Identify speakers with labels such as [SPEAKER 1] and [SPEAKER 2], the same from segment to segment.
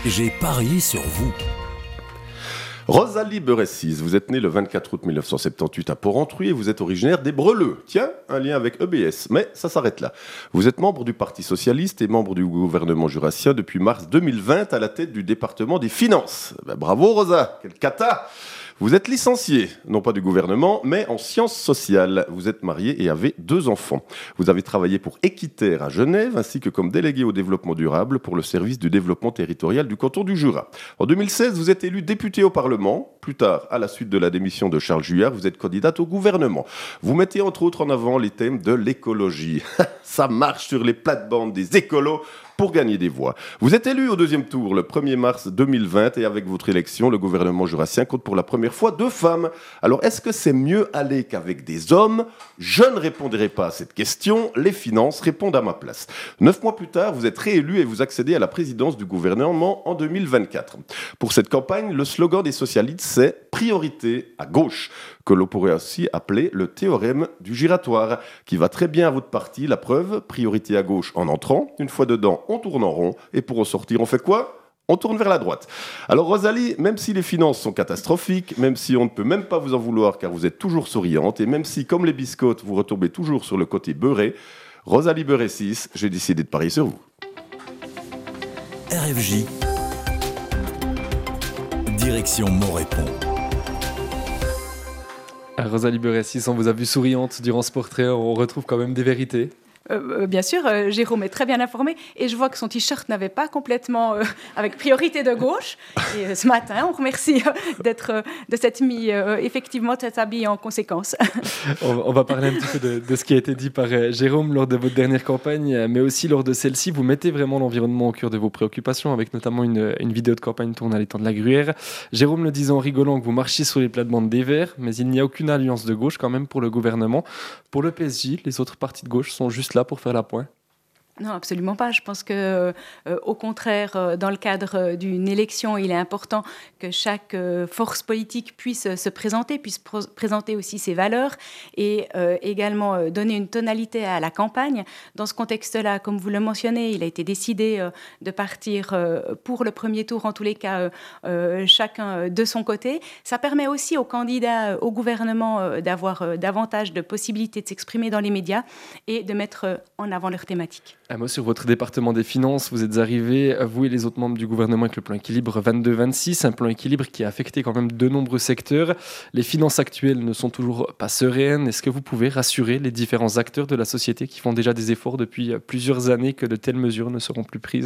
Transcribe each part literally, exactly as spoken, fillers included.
[SPEAKER 1] J'ai parié sur vous.
[SPEAKER 2] Rosalie Beressis, vous êtes née le vingt-quatre août mille neuf cent soixante-dix-huit à Port-Entruy et vous êtes originaire des Breleux. Tiens, un lien avec E B S, mais ça s'arrête là. Vous êtes membre du Parti Socialiste et membre du gouvernement jurassien depuis mars deux mille vingt à la tête du département des Finances. Ben, bravo Rosa, quel cata! Vous êtes licencié, non pas du gouvernement, mais en sciences sociales. Vous êtes marié et avez deux enfants. Vous avez travaillé pour Équiterre à Genève, ainsi que comme délégué au développement durable pour le service du développement territorial du canton du Jura. En deux mille seize, vous êtes élu député au Parlement. Plus tard, à la suite de la démission de Charles Juillard, vous êtes candidate au gouvernement. Vous mettez entre autres en avant les thèmes de l'écologie. Ça marche sur les plates-bandes des écolos pour gagner des voix. Vous êtes élu au deuxième tour le premier mars deux mille vingt et avec votre élection, le gouvernement jurassien compte pour la première fois deux femmes. Alors, est-ce que c'est mieux aller qu'avec des hommes? Je ne répondrai pas à cette question. Les finances répondent à ma place. Neuf mois plus tard, vous êtes réélu et vous accédez à la présidence du gouvernement en deux mille vingt-quatre. Pour cette campagne, le slogan des socialistes, c'est « Priorité à gauche », que l'on pourrait aussi appeler le théorème du giratoire, qui va très bien à votre parti. La preuve, priorité à gauche en entrant, une fois dedans, on tourne en rond, et pour en sortir, on fait quoi ? On tourne vers la droite. Alors Rosalie, même si les finances sont catastrophiques, même si on ne peut même pas vous en vouloir car vous êtes toujours souriante, et même si, comme les biscottes, vous retombez toujours sur le côté beurré, Rosalie Beressis, j'ai décidé de parier sur vous.
[SPEAKER 1] R F J, direction Mauréponds.
[SPEAKER 3] Rosalie Beressis, on vous a vu souriante durant ce portrait, on retrouve quand même des vérités.
[SPEAKER 4] Euh, bien sûr, euh, Jérôme est très bien informé et je vois que son t-shirt n'avait pas complètement euh, avec priorité de gauche. Et euh, ce matin, on remercie euh, d'être, euh, de s'être mis euh, effectivement de s'être habillé en conséquence.
[SPEAKER 3] on, on va parler un petit peu de, de ce qui a été dit par euh, Jérôme lors de votre dernière campagne, mais aussi lors de celle-ci. Vous mettez vraiment l'environnement au cœur de vos préoccupations avec notamment une, une vidéo de campagne tournée à l'étang de la Gruyère. Jérôme le disait en rigolant que vous marchiez sur les plates-bandes des Verts, mais il n'y a aucune alliance de gauche quand même pour le gouvernement. Pour le P S J, les autres partis de gauche sont juste là pour faire la pointe.
[SPEAKER 4] Non, absolument pas. Je pense que, euh, au contraire, euh, dans le cadre euh, d'une élection, il est important que chaque euh, force politique puisse euh, se présenter, puisse pro- présenter aussi ses valeurs et euh, également euh, donner une tonalité à la campagne. Dans ce contexte-là, comme vous le mentionnez, il a été décidé euh, de partir euh, pour le premier tour, en tous les cas, euh, euh, chacun de son côté. Ça permet aussi aux candidats euh, au gouvernement euh, d'avoir euh, davantage de possibilités de s'exprimer dans les médias et de mettre euh, en avant leurs thématiques.
[SPEAKER 3] Un mot sur votre département des finances. Vous êtes arrivés, vous et les autres membres du gouvernement, avec le plan équilibre vingt-deux vingt-six, un plan équilibre qui a affecté quand même de nombreux secteurs. Les finances actuelles ne sont toujours pas sereines. Est-ce que vous pouvez rassurer les différents acteurs de la société qui font déjà des efforts depuis plusieurs années que de telles mesures ne seront plus prises ?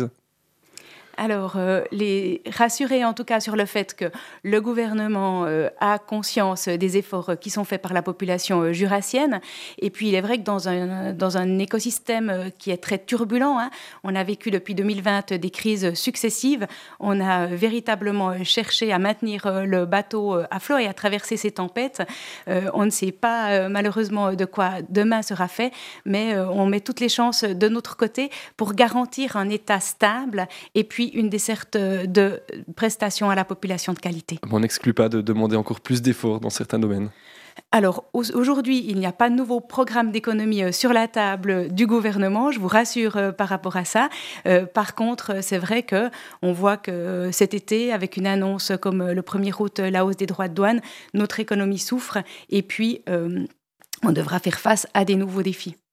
[SPEAKER 4] Alors, euh, les rassurer en tout cas sur le fait que le gouvernement euh, a conscience des efforts qui sont faits par la population euh, jurassienne. Et puis, il est vrai que dans un, dans un écosystème euh, qui est très turbulent, hein, on a vécu depuis deux mille vingt des crises successives. On a véritablement cherché à maintenir euh, le bateau euh, à flot et à traverser ces tempêtes. Euh, on ne sait pas euh, malheureusement de quoi demain sera fait, mais euh, on met toutes les chances de notre côté pour garantir un État stable et puis une desserte de prestations à la population de qualité.
[SPEAKER 3] On n'exclut pas de demander encore plus d'efforts dans certains domaines.
[SPEAKER 4] Alors, aujourd'hui, il n'y a pas de nouveau programme d'économie sur la table du gouvernement, je vous rassure euh, par rapport à ça. Euh, par contre, c'est vrai qu'on voit que cet été, avec une annonce comme le premier août, la hausse des droits de douane, notre économie souffre et puis euh, on devra faire face à des nouveaux défis.